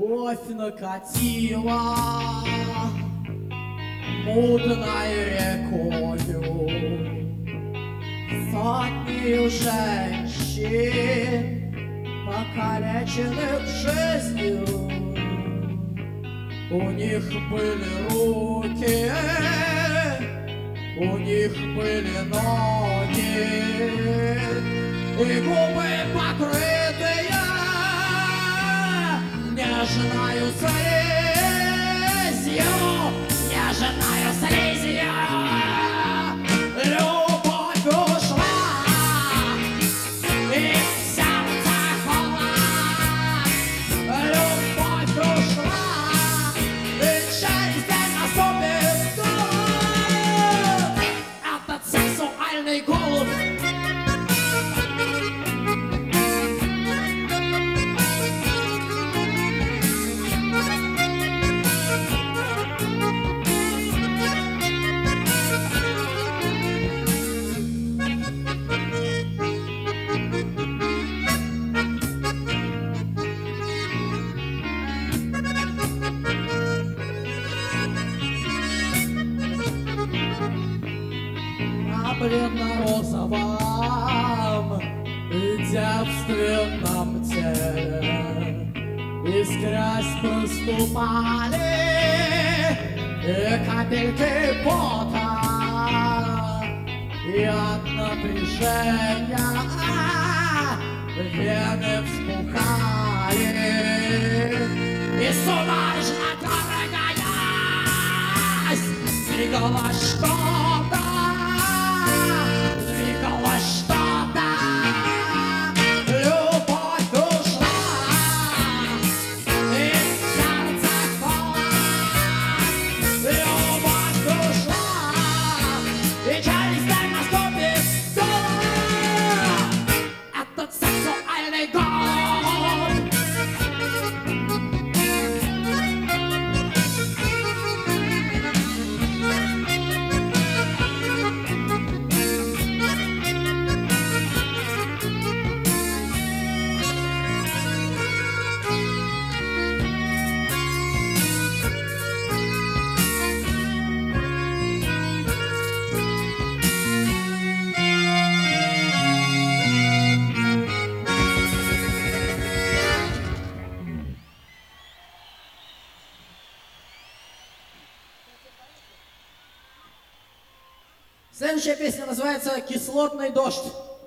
Кровь накатила мутной рекою, сотни женщин, покалеченных жизнью. У них были руки, у них были ноги, и губы покрытые нежною слизью, нежною слизью. Любовь ушла, и в сердце холод. Любовь ушла, и через день наступит голод. Этот сексуальный голод. На бледно-розовом и девственном теле искрясь проступали и капельки пота, и от напряжения вены вспухали, и судорожно дергаясь двигало что-то. Любовь ушла, и в сердце холод. Любовь ушла, и через день наступит голод. Этот сексуальный голод. Следующая песня называется «Кислотный дождь».